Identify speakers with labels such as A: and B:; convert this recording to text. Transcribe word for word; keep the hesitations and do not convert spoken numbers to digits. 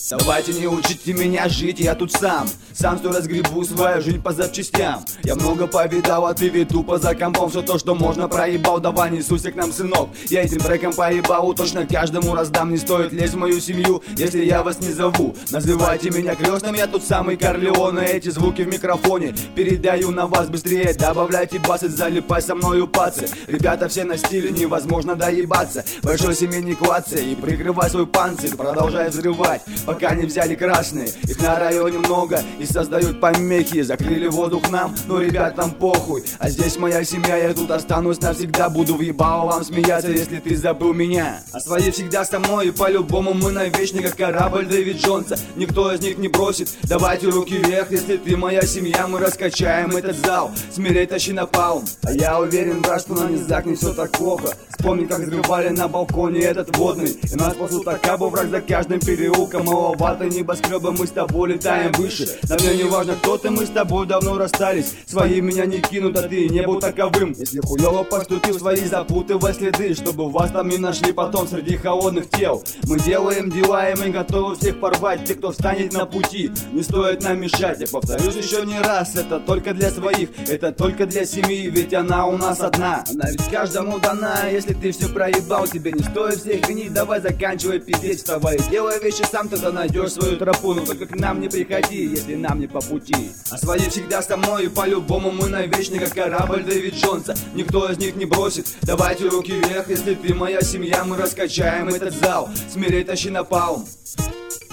A: Давайте не учите меня жить, я тут сам Сам все разгребу свою жизнь по запчастям. Я много повидал, а ты ведь тупо за компом. Все то, что можно, проебал, давай не суйся к нам, сынок. Я этим треком поебал, точно каждому раздам. Не стоит лезть в мою семью, если я вас не зову. Называйте меня крестным, я тут самый Корлеоне. Эти звуки в микрофоне передаю на вас быстрее. Добавляйте басы, залипай со мною, пацы. Ребята все на стиле, невозможно доебаться. Большой семейник клаца и прикрывай свой панцирь. Продолжай взрывать, пока не взяли красные. Их на районе много и создают помехи. Закрыли воздух нам, но ребятам похуй. А здесь моя семья, я тут останусь навсегда. Буду въебало вам смеяться, если ты забыл меня. А свои всегда со мной и по-любому мы навечно, как корабль Дэвид Джонса. Никто из них не бросит, давайте руки вверх. Если ты моя семья, мы раскачаем этот зал. Смирей тащи напалм. А я уверен, брат, что на низах не все так плохо. Вспомни, как взрывали на балконе этот водный. И нас спасут так, враг за каждым переулком. Маловато небоскреба, мы с тобой летаем выше. Но мне не важно, кто ты, мы с тобой давно расстались. Свои меня не кинут, а ты не был таковым. Если хуёво поступил, свои запутывай следы, чтобы вас там не нашли потом среди холодных тел. Мы делаем дела, и мы готовы всех порвать. Те, кто встанет на пути, не стоит нам мешать. Я повторюсь еще не раз, это только для своих, это только для семьи, ведь она у нас одна. Она ведь каждому дана, если ты все проебал, тебе не стоит всех винить. Давай заканчивай пиздеть, вставай, делай вещи сам, тогда найдешь свою тропу. Но только к нам не приходи, если нам не по пути. А свои всегда со мной и по-любому мы навечно, как корабль Дэвид Джонса. Никто из них не бросит, давайте руки вверх. Если ты моя семья, мы раскачаем этот зал. Смирей тащи напалм.